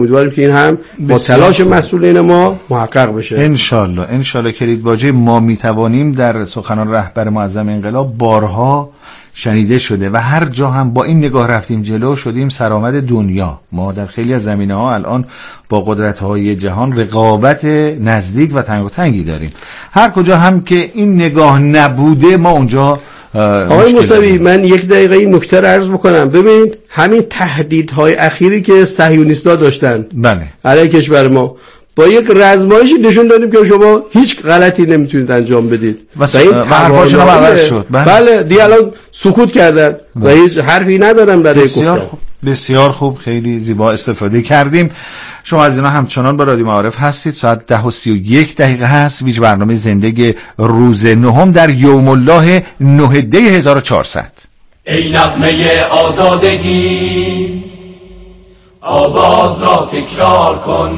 امیدواریم که این هم با تلاش مسئولین ما محقق بشه. انشالله کلیدواژه ما میتوانیم در سخنان رهبر معظم انقلاب بارها شنیده شده و هر جا هم با این نگاه رفتیم جلو شدیم سرآمد دنیا. ما در خیلی از زمینه‌ها الان با قدرت‌های جهان رقابت نزدیک و تنگی داریم. هر کجا هم که این نگاه نبوده ما اونجا آقای موسوی من یک دقیقه این نکته رو عرض بکنم. ببینید همین تهدیدهای اخیری که صهیونیست‌ها داشتن بله علیه کشور ما با یک رزمایشی نشون دادیم که شما هیچ غلطی نمیتونید انجام بدید و این حرفاشون هم عوض شد. بله دیگه الان سکوت کردن و هیچ حرفی ندارن برای گفتن. بسیار خوب خیلی زیبا استفاده کردیم. شما از اینا همچنان با رادیو معارف هستید. ساعت 10:31 هست. ویژه برنامه زندگی روز نهم در یوم الله 9 دی 1400. ای نغمه آزادگی آواز را تکرار کن،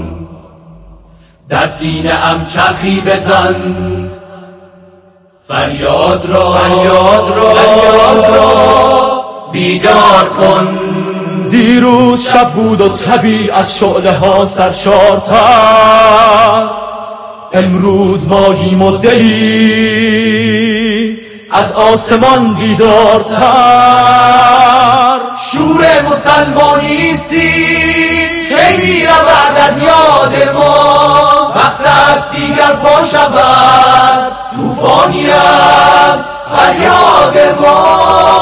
در سینه ام چرخی بزن، فریاد را بیدار کن. دیروز شب بود و طبیع از شعله ها سرشارتر، امروز ماییم و دلی از آسمان بیدارتر. شور مسلمانیستی کی می رود از یاد ما، وقت است دیگر پا شود طوفانی از فریاد ما.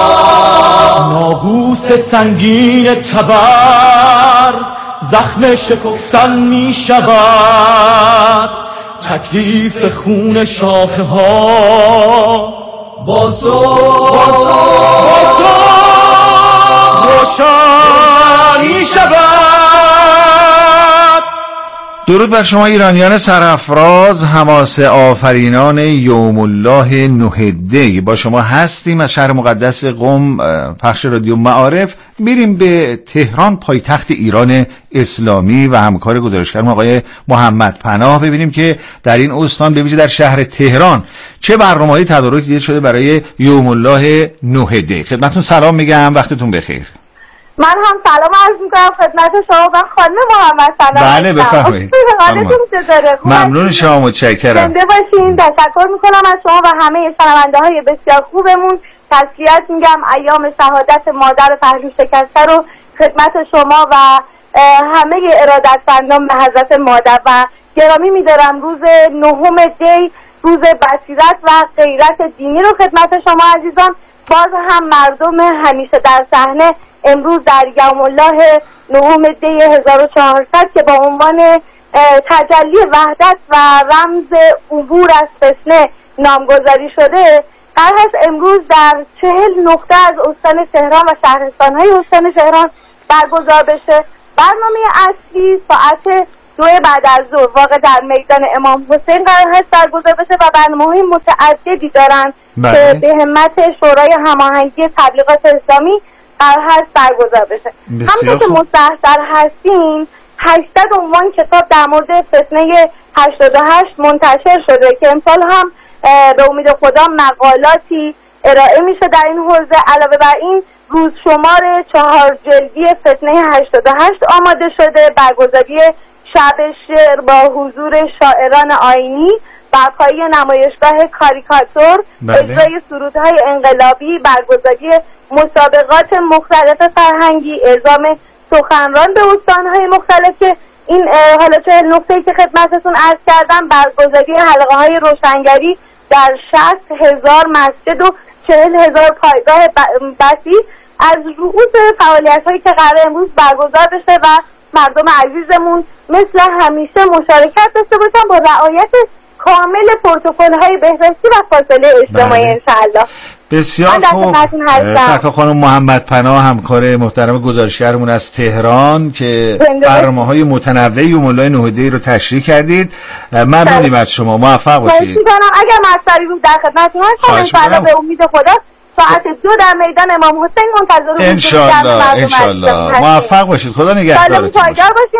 ناقوس سنگین تبر زخم شکفتن می شود، تکلیف خون شاخه ها با روشن می شود. درود بر شما ایرانیان سرافراز، حماسه آفرینان یوم الله 9 دی. با شما هستیم از شهر مقدس قم، پخش رادیو معارف. میریم به تهران، پایتخت ایران اسلامی و همکار گزارشگرم آقای محمد پناه ببینیم که در این استان به ویژه در شهر تهران چه برنامه‌ای تدارک دیده شده برای یوم الله 9 دی. خدمتتون سلام میگم، وقتتون بخیر. من هم سلام عرض میکنم خدمت شما و خانم محمد پناه. بله بفرمایید. ممنون شما، متشکرم. زنده باشین. تشکر میکنم از شما و همه شنونده‌های بسیار خوبمون. تسلیت میگم ایام شهادت مادر پهلو شکسته رو خدمت شما و همه ارادتمندان به حضرت مادر و گرامی میدارم. روز 9 دی روز بصیرت و غیرت دینی رو خدمت شما عزیزان. باز هم مردم همیشه در صحنه امروز در یوم الله 9 دی 1400 که با عنوان تجلی وحدت و رمز عبور از فتنه نامگذاری شده، قرار است امروز در 40 نقطه از استان تهران و شهرستان‌های استان تهران برگزار بشه. برنامه اصلی ساعت 2 بعد از ظهر واقع در میدان امام حسین قرار هست برگزار بشه و برنامه‌های متعددی دارن که به همت شورای هماهنگی تبلیغات اسلامی قرار هست برگزار بشه. همونطور که مستحضر هستین 800 عنوان کتاب در مورد فتنه 88 منتشر شده که امسال هم به امید خدا مقالاتی ارائه میشه در این حوزه. علاوه بر این روز شمار 4 جلدی فتنه 88 آماده شده، برگزاری شب شعر با حضور شاعران آیینی، برپایی نمایشگاه کاریکاتور، اجرای سرودهای انقلابی، برگزاری مسابقات مختلف فرهنگی، اعزام سخنران به استانهای مختلف که این حالا 40 نقطه‌ای که خدمتتون عرض کردم، برگزاری حلقه‌های روشنگری در 60,000 مسجد و 40,000 پایگاه بسیج از رؤوس فعالیت‌هایی که قرار امروز برگزار بشه و مردم عزیزمون مثل همیشه مشارکت داشته باشن با رعایت کامل پروتکل‌های بهداشتی و فاصله اجتماعی انشاءالله. بسیار خوب. سرکار خانم محمد پناه همکار محترم گزارشگرمون از تهران که برنامه‌های متنوعی یوم الله 9 دی رو تشریح کردید. ممنونیم از شما، موفق باشید. اگر مطلبی بود در خدمتتون هستم، ان به امید خدا ساعت 2 در میدان امام حسین منتظر انشالله موفق باشید. خدا نگهدارتون باشه.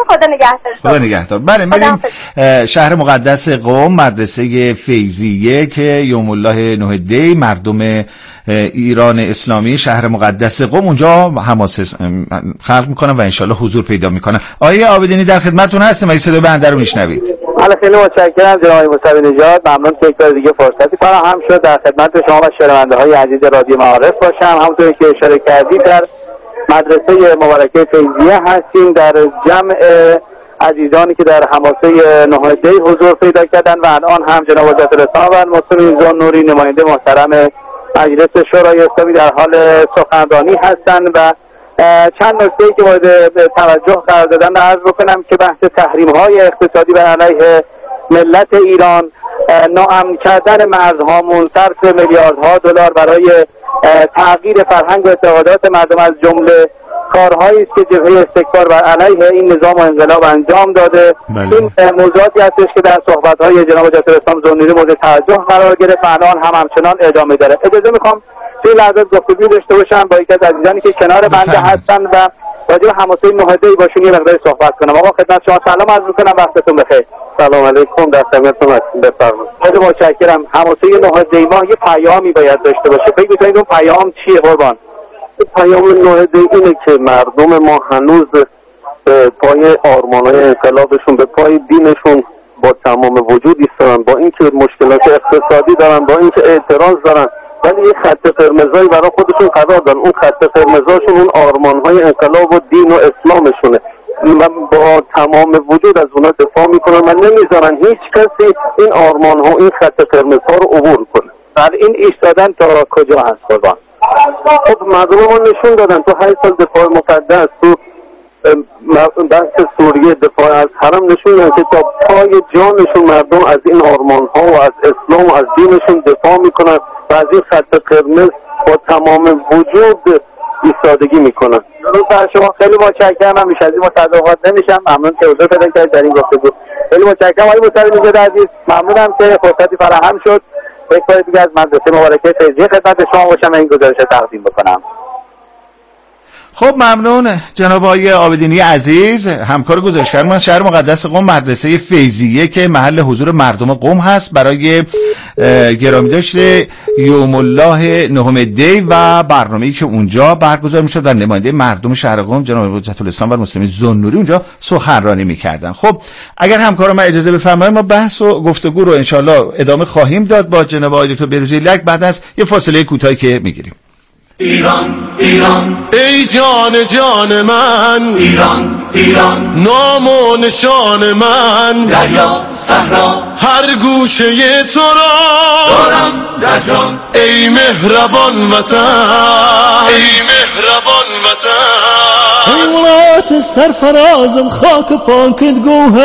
خدا نگهدار. بله میریم شهر مقدس قم، مدرسه فیضیه که یوم الله نوح دی، مردم ایران اسلامی شهر مقدس قم اونجا حماس خلق میکنن و انشالله حضور پیدا میکنن. آقای عابدینی در خدمتتون هستم. این صدای بنده رو میشنوید؟ بله خیلی متشکرم جناب موسوی نژاد. ممنون که یک بار دیگه فرصتی فراهم شد در خدمت شما و شنونده های عزیز رادیو معارف باشم. همونطور که اشاره کردید در مدرسه مبارکه فیضیه هستیم، در جمع عزیزانی که در حماسه نوح دی حضور پیدا کردن و الان هم جناب حضرت الاسلام و المسلمین ذوالنوری نماینده محترم مجلس شورای اسلامی در حال سخنرانی هستند و چند نکته‌ای که مورد توجه قرار دادن عرض بکنم که بحث تحریم‌های اقتصادی بر علیه ملت ایران، ناامن کردن مرزهامون، صرف میلیاردها دلار برای تغییر فرهنگ و اعتقادات مردم، از جمله کارهایی است که جبهه استکبار بر علیه این نظام و انقلاب انجام داده. این موضوعاتی هستش که در صحبت‌های جناب حضرت الاسلام ذوالنوری مورد توجه قرار گرفت و الان هم همچنان ادامه داره. اجازه می‌خوام توی لحظات گفتگو داشته باشم با یکی از عزیزانی که کنار بنده هستن و راجع به حماسه نوح دی باشون یه مقدار صحبت کنم. آقا خدمت شما سلام عرض می‌کنم، وقتتون بخیر. سلام علیکم، در خدمتتون هستم. بفرمایید. خیلی متشکرم. حماسه نوح دی ما یه پیامی باید داشته باشه. فکر می‌کنید اون پیام چیه قربان؟ پیام نوح دی اینه که مردم ما هنوز پای آرمان‌های انقلابشون، به پای دینشون با تمام وجود ایستادن، با اینکه مشکلات اقتصادی دارن، با اینکه اعتراض دارن، ولی یه خط قرمزایی برای خودشون قرار دادن. اون خط قرمزاشون اون آرمان‌های انقلاب و دین و اسلامشونه. من با تمام وجود از اونا دفاع میکنم و نمیذارن هیچ کسی این آرمان‌ها، این خط قرمزها رو عبور کنه. در این ایستادن تا کجا هست قربان؟ خب مردم ما نشون دادن تو 8 سال دفاع مقدس، تو بحث سوریه، دفاع از حرم، نشون دادن که تا پای جانشون مردم از این آرمان‌ها و از اسلام و از دینشون دفاع میکنن و از این خط قرمز با تمام وجود ایستادگی میکنن. درود بر شما، خیلی متشکرم. من بیش از این مصدقات نمیشم. ممنون که حضور پیدا کردید در این گفتگو. خیلی متشکرم آقای موسوی نژاد عزیز. ممنونم که فرصتی فراهم شد یک بار دیگه از مدرسه مبارکه فیضیه خدمت شما باشم و این گزارش تقدیم بکنم. خب ممنون جناب آقای عابدینی عزیز، همکار گزارشگر من شهر مقدس قم، مدرسه فیضیه که محل حضور مردم قم هست برای گرامی داشته یوم الله نهم دی و برنامه‌ای که اونجا برگزار میشد در نماینده مردم شهر قم جناب حضرت الاسلام و المسلمین ذوالنوری اونجا سخنرانی میکردن. خب اگر همکارم اجازه بفرمایید ما بحث و گفتگو رو انشالله ادامه خواهیم داد با جناب آقای دکتر بهروزی لک بعد از یه فاصله کوتاهی که میگیریم. ایران ایران ای جان جان من، ایران ایران نام و نشان من، دریا صحرا هر گوشه تو را دارم در جان، ای مهربان وطن، ای مهربان وطن. حیولات سرفرازم خاک پاکت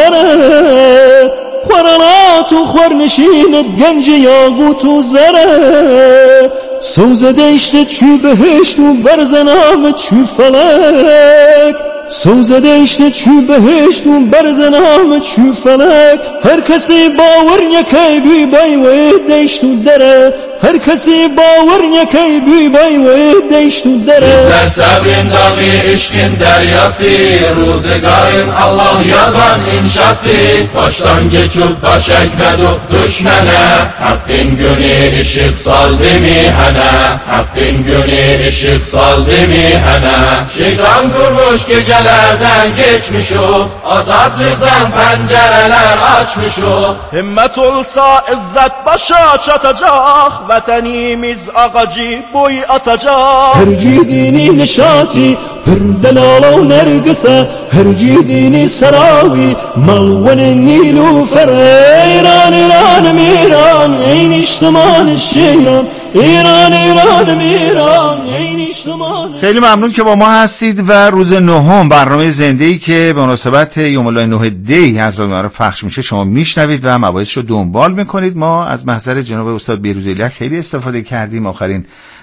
گوهره، خورانات و خورنشینت گنج یاقوت و زره، سوز دشت چو بهشت و برزنامت چو فلک، سوز دشت چو بهشت و برزنامت چو فلک. هر کسی باور یکی بی بای و دشت و دره، هر کسی باور یکی بی بای و دشت و دره. در صبرین داغی عشقین دریاسی، روزگارین الله yazan inşası, baştan geçip başak meduf düşmene, hakkın günü ışık saldı mihene, hakkın günü ışık saldı mihene. Şeytan kurmuş gecelerden geçmişuk, azadlıktan pencereler açmışuk. Himmet olsa izzet başa çatacak, vatanimiz ağacı boy atacak. Her cidini neşati, her delala و نرگسه، هر جدینی سراوی ملون نیلوفر. ایران ایران میران این اجتماع شیران، ایران ایران میران این اجتماع. خیلی ممنون که با ما هستید و روز نهم برنامه زنده‌ای که به مناسبت یوم الله نوح دی از رادیو معارف پخش میشه شما میشنوید و مباحث رو دنبال میکنید. ما از محضر جناب استاد بهروزی لک خیلی استفاده کردیم. آخرین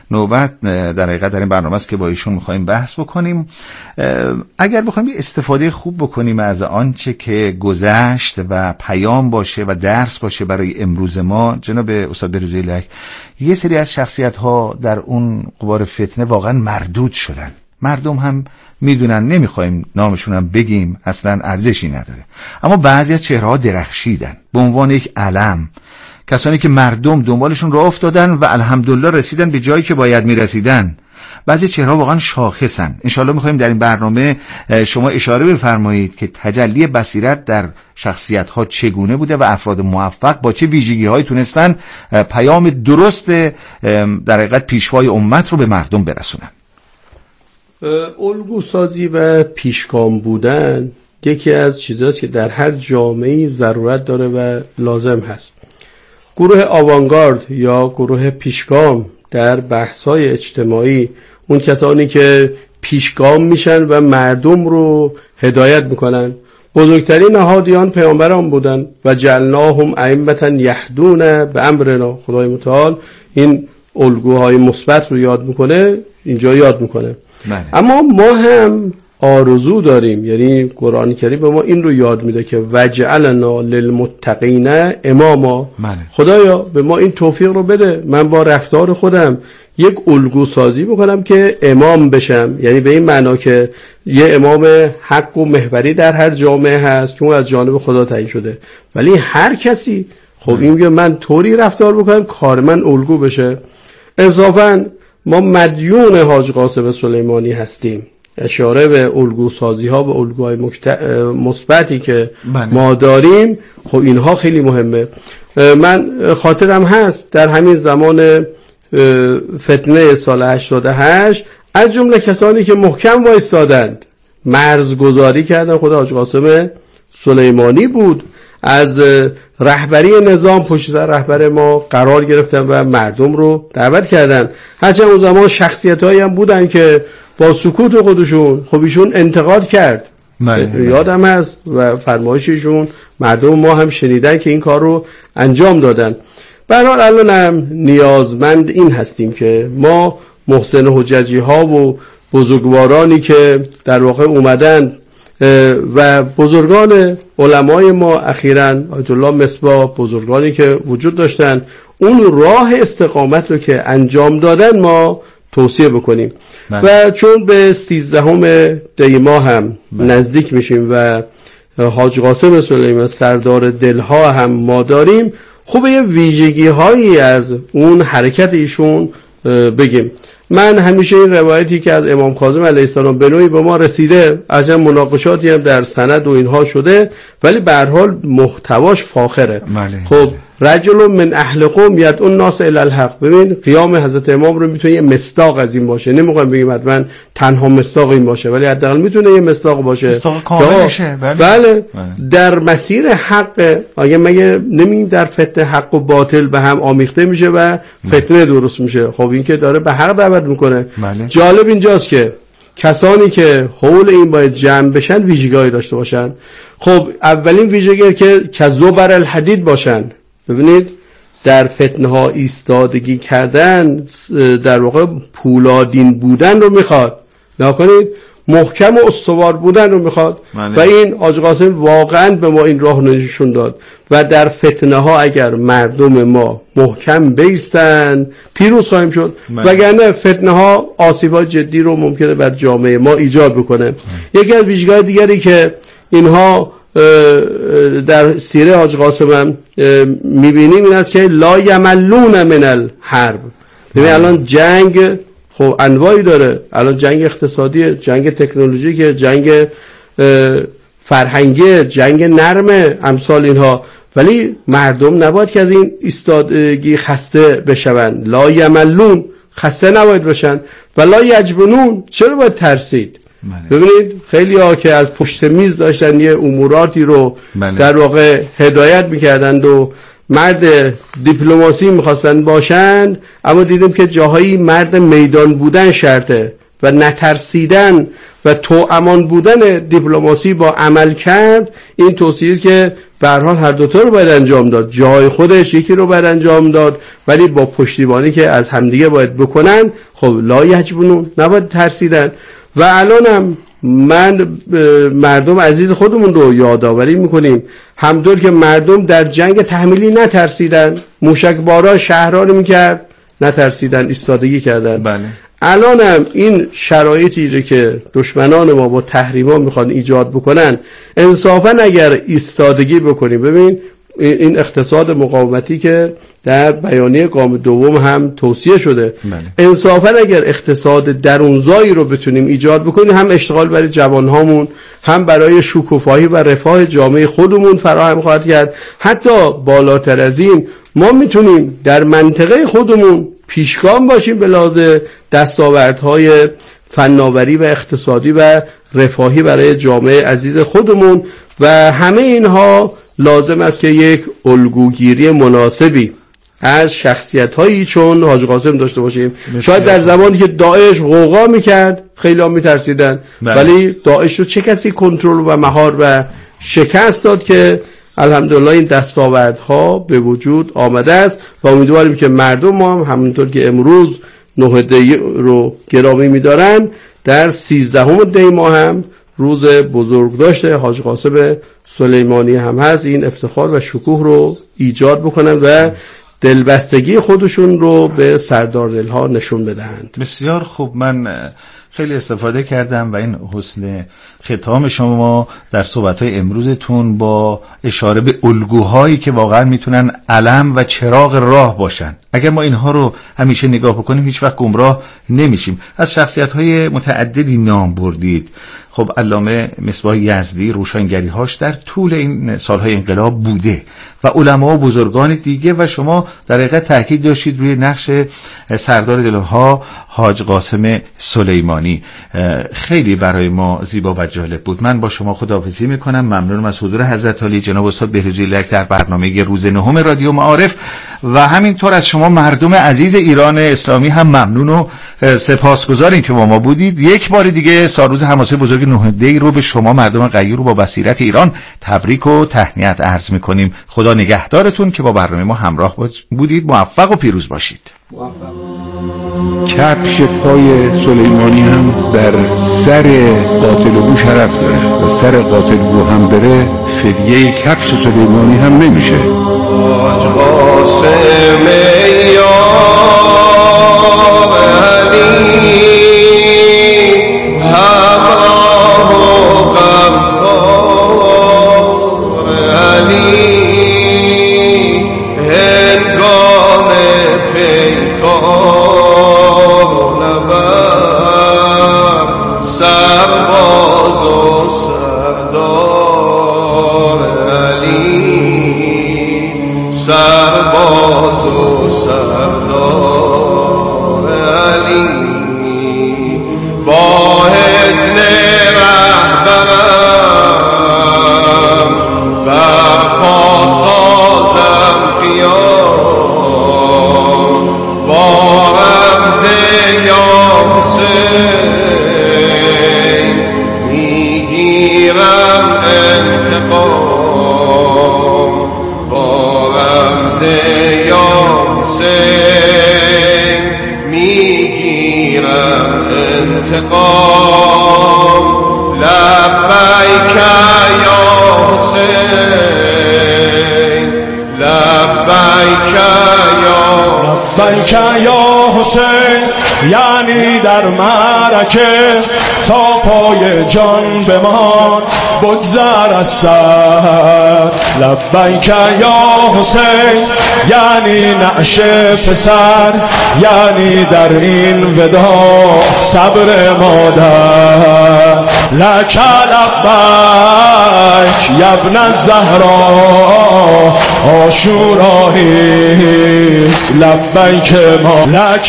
نوبت در حقیقت در این برنامه است که با ایشون میخوایم بحث بکنیم. اگر بخوایم استفاده خوب بکنیم از آنچه که گذشت و پیام باشه و درس باشه برای امروز ما، جناب استاد بروزی لک، یه سری از شخصیت ها در اون غبار فتنه واقعا مردود شدن. مردم هم میدونن، نمیخوایم نامشون هم بگیم، اصلا ارزشی نداره، اما بعضی از چهره‌ها درخشیدن به عنوان یک علم، کسانی که مردم دنبالشون راه افتادن و الحمدلله رسیدن به جایی که باید میرسیدن. بعضی چهره‌ها واقعا شاخصن. انشالله میخوایم در این برنامه شما اشاره بفرمایید که تجلی بصیرت در شخصیت‌ها چگونه بوده و افراد موفق با چه ویژگی‌هایی تونستن پیام درست در حقیقت پیشوای امت رو به مردم برسونن. الگو سازی و پیشگام بودن یکی از چیزاست که در هر جامعه‌ای ضرورت داره و لازم هست. گروه آوانگارد یا گروه پیشگام در بحث‌های اجتماعی، اون کسانی که پیشگام میشن و مردم رو هدایت میکنن، بزرگترین هادیان پیامبران بودن و جعلناهم ائمة یهدون بامرنا. خدای متعال این الگوهای مثبت رو یاد میکنه، اینجا یاد میکنه. اما ما هم آرزو داریم، یعنی قرآن کریم به ما این رو یاد میده که وجعلنا للمتقین اماما. خدایا به ما این توفیق رو بده، من با رفتار خودم یک الگو سازی بکنم که امام بشم، یعنی به این معنا که یه امام حق و محوری در هر جامعه هست که اون از جانب خدا تعیین شده، ولی هر کسی خب این میگه من طوری رفتار بکنم کار من الگو بشه. اضافاً ما مدیون حاج قاسم سلیمانی هستیم. اشاره به الگو سازی ها و الگوهای مثبتی که ما داریم، خب اینها خیلی مهمه. من خاطرم هست در همین زمان فتنه سال 88 از جمله کسانی که محکم وایستادند، مرزگذاری کردن، خود حاج قاسم سلیمانی بود، از رهبری نظام پشت سر رهبر ما قرار گرفتن و مردم رو دعوت کردن. هرچند اون زمان شخصیت‌هایی هم بودن که با سکوت خودشون خب ایشون انتقاد کرد، یادم هست، و فرمایششون مردم ما هم شنیدن که این کار رو انجام دادن. به هر حال الان هم نیازمند این هستیم که ما محسن حججی ها و بزرگوارانی که در واقع اومدن و بزرگان علمای ما اخیراً آیت الله مصباح، بزرگانی که وجود داشتن، اون راه استقامت رو که انجام دادن ما توصیه بکنیم. و چون به 13 دی ماه هم نزدیک میشیم و حاج قاسم سلیمانی سردار دلها هم ما داریم، خوبه یه ویژگی هایی از اون حرکت ایشون بگیم. من همیشه این روایتی که از امام کاظم علیه السلام به نوعی به ما رسیده، از این مناقشاتی هم در سند و اینها شده، ولی به هر حال محتواش فاخره. خب رجل من اهل قوم یدعو الناس الی الحق. ببین قیام حضرت امام رو میتونه یه مصداق از این باشه، نمیخوام بگیم حتما تنها مصداق این باشه، ولی حداقل میتونه یه مصداق باشه، مصداق کاملشه. بله در مسیر حق. آیا مگه نمیگیم در فتنه حق و باطل به هم آمیخته میشه و فتنه درست میشه؟ خب این که داره به حق دعوت میکنه. جالب اینجاست که کسانی که حول این باید جمع بشن ویژگی‌هایی داشته باشن. خب اولین ویژگی که کذوبر الحدید باشن. ببینید در فتنه ها ایستادگی کردن در واقع پولادین بودن رو میخواد، نکنید محکم و استوار بودن رو میخواد. و این حاج قاسم واقعا به ما این راه نشون داد و در فتنه ها اگر مردم ما محکم بیستن پیروز خواهیم شد، وگرنه فتنه ها آسیبات جدی رو ممکنه بر جامعه ما ایجاد بکنه. یکی از ویژگی‌های دیگری که اینها در سیره حاج قاسم هم میبینیم این است که لا یملون من الحرب. ببین الان جنگ خب انواعی داره، الان جنگ اقتصادی، جنگ تکنولوژیک، جنگ فرهنگی، جنگ نرم، امثال اینها، ولی مردم نباید که از این ایستادگی خسته بشون. لا یملون، خسته نباید بشن. و لا یجبنون، چرا باید ترسید؟ ببینید خیلی ها که از پشت میز داشتن یه اموراتی رو در واقع هدایت میکردند و مرد دیپلماسی میخواستن باشند، اما دیدیم که جاهایی مرد میدان بودن شرطه. و نترسیدن و توامان بودن دیپلماسی با عمل کرد، این توصیه که به هر حال هر دوتا رو باید انجام داد، جای خودش یکی رو باید انجام داد، ولی با پشتیبانی که از همدیگه باید بکنن. خب لا یجبنون، نباید ترسیدن. و الانم من مردم عزیز خودمون رو یادآوری میکنیم، همطور که مردم در جنگ تحمیلی نترسیدن، موشکبارا شهرها رو میکرد، نترسیدن، ایستادگی کردن. بله. الانم این شرایطی رو که دشمنان ما با تحریما میخوان ایجاد بکنن، انصافا اگر ایستادگی بکنیم، ببین این اقتصاد مقاومتی که در بیانیه گام دوم هم توصیه شده، انصافا اگر اقتصاد درونزایی رو بتونیم ایجاد بکنیم، هم اشتغال برای جوانهامون، هم برای شکوفایی و رفاه جامعه خودمون فراهم خواهد کرد. حتی بالاتر از این ما میتونیم در منطقه خودمون پیشگام باشیم به لحاظ دستاوردهای فناوری و اقتصادی و رفاهی برای جامعه عزیز خودمون. و همه اینها لازم است که یک الگوگیری مناسبی از شخصیت‌هایی چون حاج قاسم داشته باشیم. شاید در زمانی که داعش غوغا میکرد خیلی ها میترسیدن، ولی داعش رو چه کسی کنترل و مهار و شکست داد که الحمدلله این دستاوردها به وجود آمده است. و امیدواریم که مردم ما هم همونطور که امروز 9 دی رو گرامی می‌دارن، در 13 دی ماه هم روز بزرگ داشته حاج قاسم سلیمانی هم هست، این افتخار و شکوه رو ایجاد بکنن و دلبستگی خودشون رو به سرداردلها نشون بدهند. بسیار خوب، من خیلی استفاده کردم و این حسن ختام شما در صحبت‌های امروزتون با اشاره به الگوهایی که واقعا میتونن علم و چراغ راه باشن. اگر ما اینها رو همیشه نگاه بکنیم هیچ وقت گمراه نمیشیم. از شخصیت‌های متعددی نام بردید. خب علامه مصباح یزدی روشنگری‌هاش در طول این سالهای انقلاب بوده و علما و بزرگان دیگه، و شما در حقیقت تاکید داشتید روی نقش سردار دلها حاج قاسم سلیمانی. خیلی برای ما زیبا و جالب بود. من با شما خداحافظی میکنم. ممنونم از حضور حضرت عالی جناب استاد بهروزی لک در برنامه روز نهم رادیو معارف، و همینطور از شما مردم عزیز ایران اسلامی هم ممنون و سپاسگزاریم که با ما بودید. یک بار دیگه سالروز حماسه بزرگ 9 دی رو به شما مردم غیور رو با بصیرت ایران تبریک و تهنیت عرض میکنیم. خدا نگهدارتون که با برنامه ما همراه بودید. موفق و پیروز باشید. کفش پای سلیمانی هم در سر قاتل او شرف داره و سر قاتل او هم بره فدیه کفش سلیمانی هم نمیشه. حاج قاسم یا علی همراه و غمخوار علی هنگام پیکار نبر سرباز و سردار علی سرباز و سردار علی با حسن رهبرم برپا سازم قیام با رمز یا حسین میگیرم انتقام با رمز یا حسین میگیرم انتقام لبیک یا حسین لبیک یا حسین، یعنی در معرکه تا پای جان بمان بگذر از سر. لبیک یا حسین یعنی نعش پسر، یعنی در این ودا صبر مادر. لک لبیک یبن الزهرا عاشوراییست لبیک ما. لک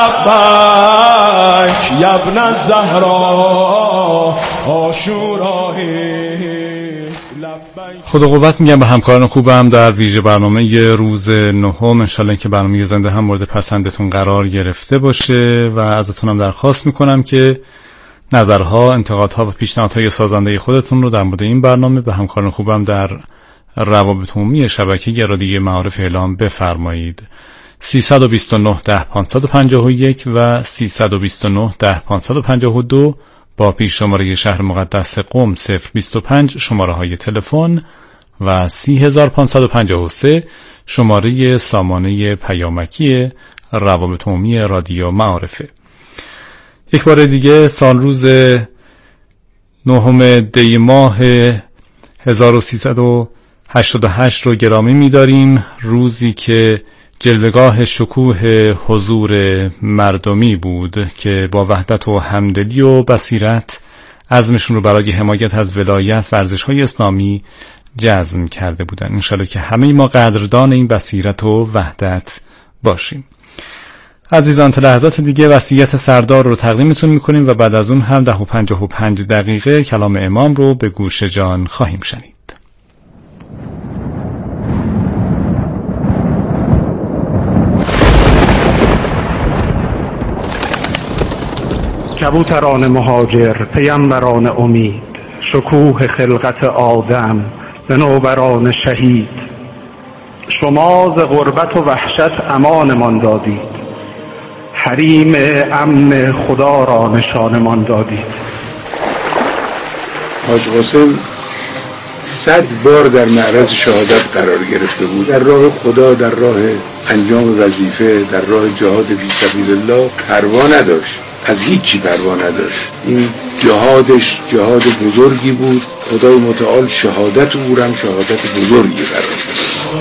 لبیک یبن الزهرا عاشوراییست. خدا قوت میگم به همکاران خوبم در ویژه برنامه روز نهم. انشالله که برنامه زنده هم مورد پسندتون قرار گرفته باشه و ازتونم درخواست میکنم که نظرها، انتقادها و پیشنهادهای سازنده خودتون رو در مورد این برنامه به همکاران خوبم در روابط عمومی شبکه رادیوی معارف اعلام بفرمایید. 329 10 551 و 329 10 552 با پیش شماره شهر مقدس قم 025 شماره های تلفن و 30553 شماره سامانه پیامکی روابط عمومی رادیو معارفه. یک بار دیگه سال روز 9 دی ماه 1388 رو گرامی می‌داریم، روزی که جلوه‌گاه شکوه حضور مردمی بود که با وحدت و همدلی و بصیرت عزمشون رو برای حمایت از ولایت و ارزش‌های اسلامی جزم کرده بودن. انشالله که همه ما قدردان این بصیرت و وحدت باشیم. عزیزان، تا لحظات دیگه وصیت سردار رو تقدیمتون میکنیم و بعد از اون هم 10:55 کلام امام رو به گوش جان خواهیم شنید. کبوتران مهاجر، پیامبران امید، شکوه خلقت آدم، صنوبران شهید، شما ز غربت و وحشت امانمان دادید، حریم امن خدا را نشانمان دادید. حاج قاسم 100 بار در معرض شهادت قرار گرفته بود، در راه خدا، در راه انجام وظیفه، در راه جهاد فی سبیل الله پروا نداشت، از هیچی پروا نداشت. این جهادش جهاد بزرگی بود. خدای متعال شهادت او هم شهادت بزرگی قرار داد.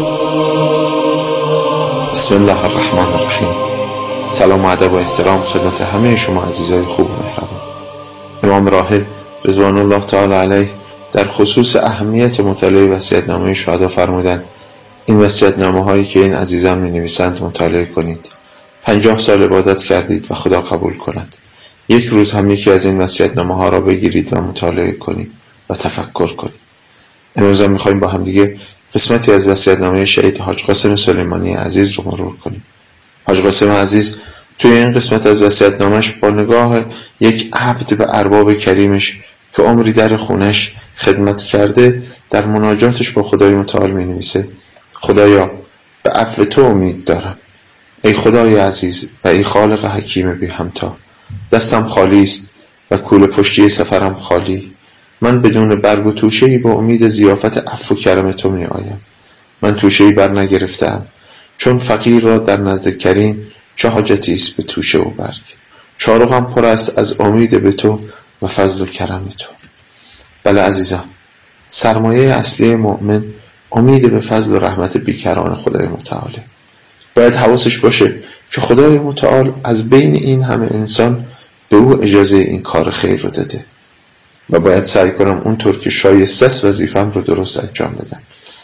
بسم الله الرحمن الرحیم. سلام و ادب و احترام خدمت همه شما عزیزای خوب و مهربان. امام راحل رضوان الله تعالی علیه در خصوص اهمیت مطالعه وصیت‌نامه شهدا فرمودند: این وصیت‌نامه هایی که این عزیزان می‌نویسند مطالعه کنید. 50 سال عبادت کردید و خدا قبول کند. یک روز هم یکی از این وصیت‌نامه ها را بگیرید و مطالعه کنید و تفکر کنید. امروز هم می‌خوایم با هم دیگه قسمتی از وصیت‌نامه شهید حاج قاسم سلیمانی عزیز رو مرور کنیم. حاج قاسم عزیز توی این قسمت از وصیت‌نامه‌اش با نگاه یک عبد به ارباب کریمش که عمری در خونش خدمت کرده، در مناجاتش با خدای متعال می‌نویسه: خدایا، به عفو تو امید دارم. ای خدای عزیز و ای خالق حکیم بی همتا، دستم خالی است و کوله پشتی سفرم خالی. من بدون برگ و توشه‌ای با امید ضیافت عفو و کرم تو می آیم. من توشه‌ای بر نگرفتم، چون فقیر را در نزد کریم چه حاجتی است به توشه و برگ. چارقم پر است از امید به تو و فضل و کرم تو. بله عزیزم، سرمایه اصلی مؤمن امید به فضل و رحمت بیکران خدای متعاله. باید حواسش باشه که خدای متعال از بین این همه انسان به او اجازه این کار خیر رو داده و باید سعی کنم اونطور که شایسته است وظیفه‌ام رو درست انجام بدم.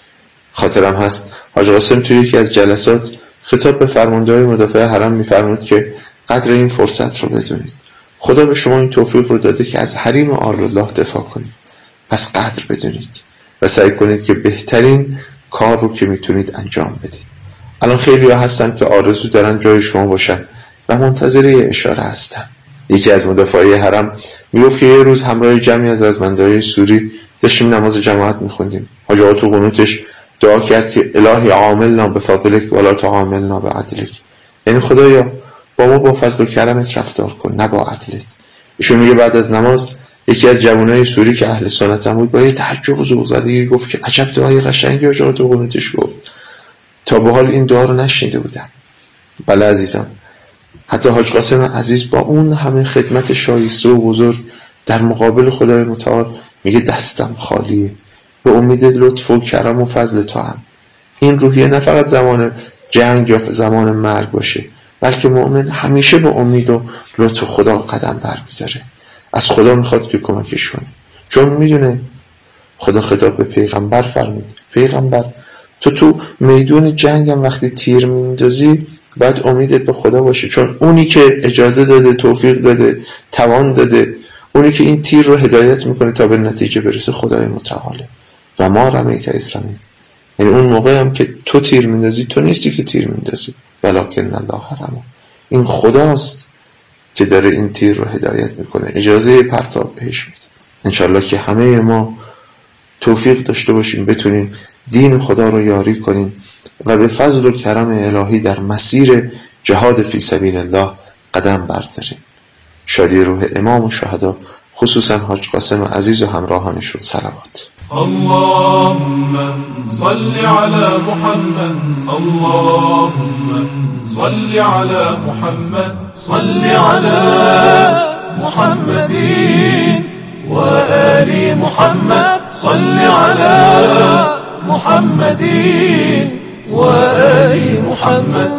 خاطرم هست حاج قاسم توی یکی از جلسات خطاب به فرمانده‌های مدافع حرم می‌فرمود که قدر این فرصت رو بدونید. خدا به شما این توفیق رو داده که از حریم آل الله دفاع کنید. پس قدر بدونید و سعی کنید که بهترین کار رو که میتونید انجام بدید. الان خیلی ها هستن که آرزو دارن جای شما باشن و منتظر یه اشاره هستن. یکی از مدافعای حرم میگفت که یه روز همراه جمعی از رزمنده‌های سوری داشتیم نماز جماعت میخوندیم. حاج آقا تو قنوتش دعا کرد که الهی عاملنا بفضلک ولا تعاملنا بعدلک، یعنی خدایا با ما با فضل و کرمت رفتار کن نه با عدلت. ایشون میگه بعد از نماز یکی از جوانای سوری که اهل سنت هم بود با یه تعجب و ذوق‌زدگی گفت که عجب دعای قشنگی حاج آقا تو قنوتش گفت، تا به حال این دعا رو نشنیده بودم. بله عزیزم، حتی حاج قاسم عزیز با اون همه خدمت شایسته و بزرگ در مقابل خدای متعال میگه دستم خالیه، به امید لطف و کرم و فضل تو هم. این روحیه نه فقط زمان جنگ یا زمان مرگ باشه، بلکه مؤمن همیشه به امید و لطف خدا قدم برمی‌داره. از خدا میخواد که کمکش کنه، چون میدونه خدا خطاب به پیغمبر فرمود: پیغمبر تو میدون جنگ هم وقتی تیر میندازی باید امیدت به خدا باشه، چون اونی که اجازه داده، توفیق داده، توان داده، اونی که این تیر رو هدایت میکنه تا به نتیجه برسه خدای متعاله. و ما رمیت اذ رمیت. یعنی اون موقع هم که تو تیر میندازی، تو نیستی که تیر میندازی، ولکن الله رمی. این خداست که داره این تیر رو هدایت میکنه، اجازه پرتاب بهش میده. انشالله که همه ما توفیق داشته باشیم بتونیم دین خدا رو یاری کنیم و به فضل و کرم الهی در مسیر جهاد فی سبیل الله قدم برداریم. شادی روح امام و شهدا، خصوصا حاج قاسم عزیز و همراهانشون صلوات. اللهم صل على محمد، اللهم صل على محمد، صل على محمد وآل محمد، صل على محمد وآل محمد.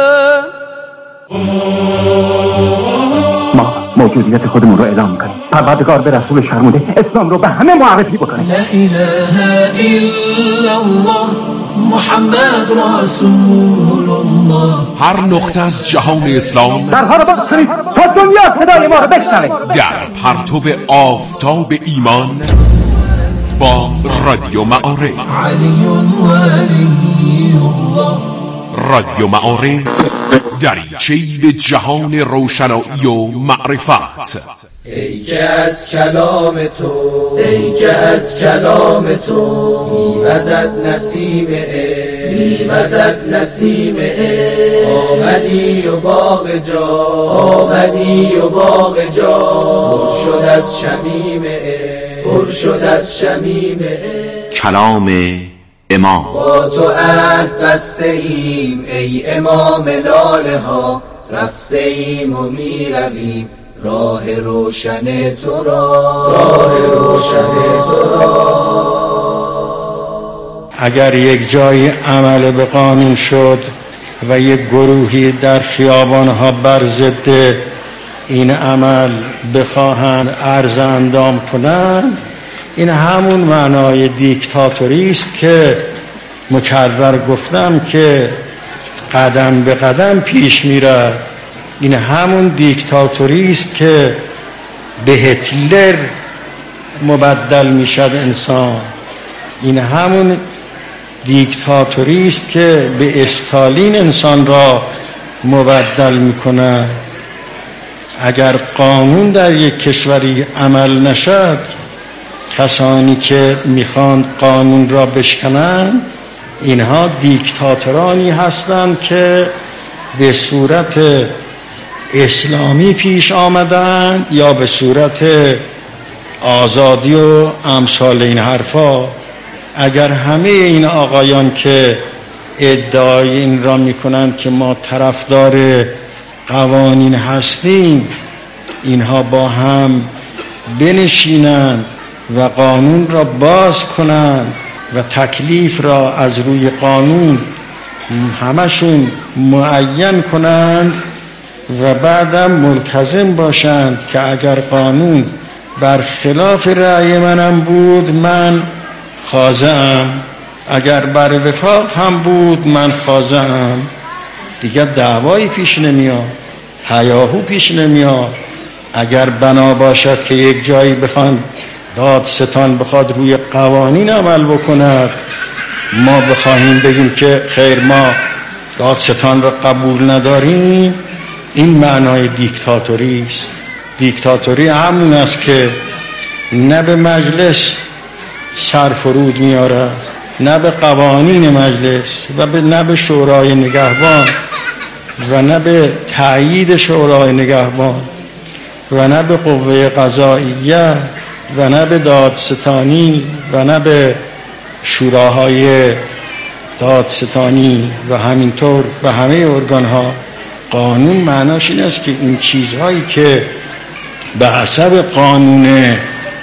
ما موجودیت خودمون رو اعلام کنیم، پروردگار به رسول فرموده اسلام رو به همه معرفی بکنیم. لا اله الا الله محمد رسول الله. هر نقطه از جهان اسلام در حال باز کنید تا دنیا صدای ما رو بشنوه. در پرتو آفتاب ایمان با رادیو معارف. علی ولی الله. رادیو معارف دریچه‌ای به جهان روشنایی و معرفت. ای که از کلام تو، ای که از کلام تو میوزد نسیم عشق، میوزد نسیم عشق. آمدی و باغ جا، آمدی و باغ جا پر شد از شمیم عشق، پر شد از شمیم عشق. کلام امام. با تو عهد بسته ایم ای امام لاله ها، رفته ایم و می رویم راه روشن تو را، راه روشن تو را. اگر یک جای عمل به قانون شد و یک گروهی در خیابانها بر ضد این عمل بخواهند عرض اندام کنند، این همون معنای دیکتاتوری است که مکرر گفتم که قدم به قدم پیش میره. این همون دیکتاتوری است که به هتلر مبدل میشد انسان. این همون دیکتاتوری است که به استالین انسان را مبدل میکنه. اگر قانون در یک کشوری عمل نشد، کسانی که میخوان قانون را بشکنند اینها دیکتاتورانی هستند که به صورت اسلامی پیش آمدند یا به صورت آزادی و امثال این حرفا. اگر همه این آقایان که ادعای این را میکنند که ما طرفدار قوانین هستیم، اینها با هم بنشینند و قانون را باز کنند و تکلیف را از روی قانون همشون معین کنند و بعدم ملتزم باشند که اگر قانون برخلاف رأی منم بود من خاضعم، اگر بر وفاق هم بود من خاضعم. دیگر دعوایی پیش نمیاد، هیاهو پیش نمیاد. اگر بنا باشد که یک جایی بخوان دادستان بخواد روی قوانین عمل بکند، ما بخواهیم بگیم که خیر ما دادستان را قبول نداریم، این معنای دیکتاتوری است. دیکتاتوری همون است که نه به مجلس سرفرود میاره، نه به قوانین مجلس و نه به شورای نگهبان و نه به تأیید شورای نگهبان و نه به قوه قضاییه و نه به دادستانی و نه به شوراهای دادستانی و همینطور و همه ارگانها. قانون معناش این است که این چیزهایی که به حسب قانون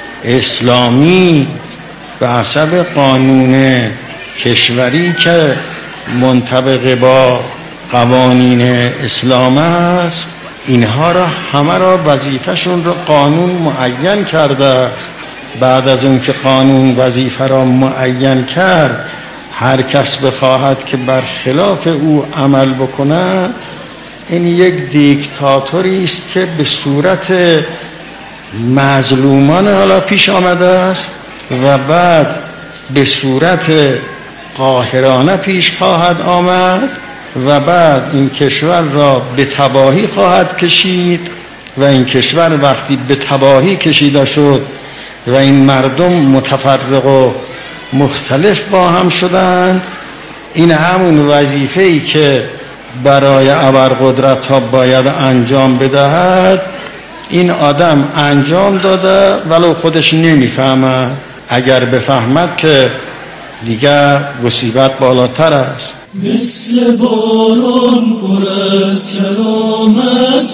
اسلامی، به حسب قانون کشوری که منطبق با قوانین اسلام است، اینها را همه را وظیفهشون را قانون معین کرده. بعد از اون که قانون وظیفه را معین کرد، هر کس بخواهد که برخلاف او عمل بکنه، این یک دیکتاتوری است که به صورت مظلومان حالا پیش آمده است و بعد به صورت قاهرانه پیش خواهد آمد و بعد این کشور را به تباهی خواهد کشید و این کشور وقتی به تباهی کشیده شد و این مردم متفرق و مختلف با هم شدند، این همون وظیفه‌ای که برای ابرقدرت ها باید انجام بدهد این آدم انجام داده ولو خودش نمیفهمد. اگر بفهمد که دیگر مصیبت بالاتر است. مثل باران پر از کرامت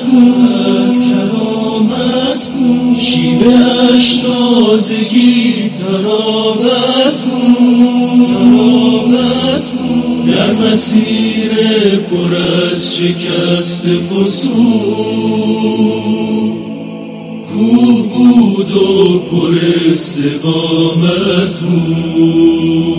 بود، شیوه‌اش تازگی تراوت بود، در مسیر پر از شکست فسون کوه بود و پر استقامت بود.